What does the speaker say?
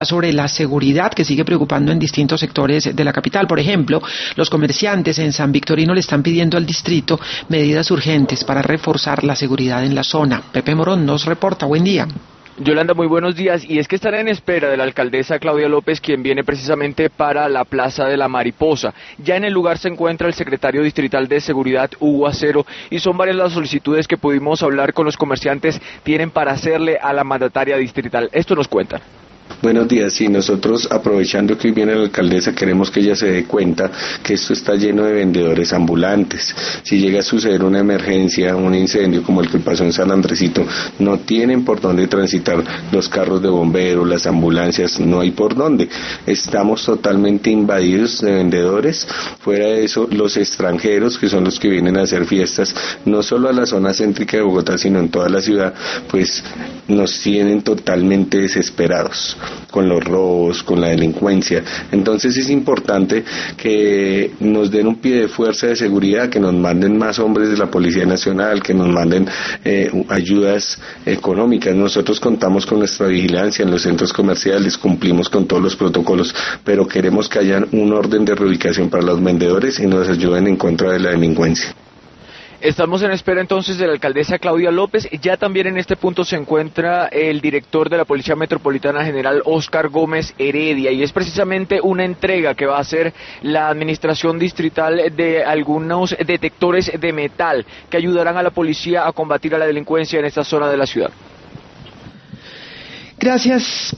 sobre la seguridad que sigue preocupando en distintos sectores de la capital. Por ejemplo, los comerciantes en San Victorino le están pidiendo al distrito medidas urgentes para reforzar la seguridad en la zona. Pepe Morón nos reporta. Buen día. Yolanda, muy buenos días. Y es que estarán en espera de la alcaldesa Claudia López, quien viene precisamente para la Plaza de la Mariposa. Ya en el lugar se encuentra el secretario distrital de Seguridad, Hugo Acero, y son varias las solicitudes que pudimos hablar con los comerciantes tienen para hacerle a la mandataria distrital. Esto nos cuentan. Buenos días, sí, nosotros aprovechando que hoy viene la alcaldesa queremos que ella se dé cuenta que esto está lleno de vendedores ambulantes. Si llega a suceder una emergencia, un incendio como el que pasó en San Andresito, no tienen por dónde transitar los carros de bomberos, las ambulancias, no hay por dónde. Estamos totalmente invadidos de vendedores. Fuera de eso, los extranjeros, que son los que vienen a hacer fiestas, no solo a la zona céntrica de Bogotá, sino en toda la ciudad, pues nos tienen totalmente desesperados con los robos, con la delincuencia. Entonces es importante que nos den un pie de fuerza de seguridad, que nos manden más hombres de la Policía Nacional, que nos manden ayudas económicas. Nosotros contamos con nuestra vigilancia en los centros comerciales, cumplimos con todos los protocolos, pero queremos que haya un orden de reubicación para los vendedores y nos ayuden en contra de la delincuencia. Estamos en espera entonces de la alcaldesa Claudia López. Ya también en este punto se encuentra el director de la Policía Metropolitana General, Óscar Gómez Heredia, y es precisamente una entrega que va a hacer la administración distrital de algunos detectores de metal que ayudarán a la policía a combatir a la delincuencia en esta zona de la ciudad. Gracias,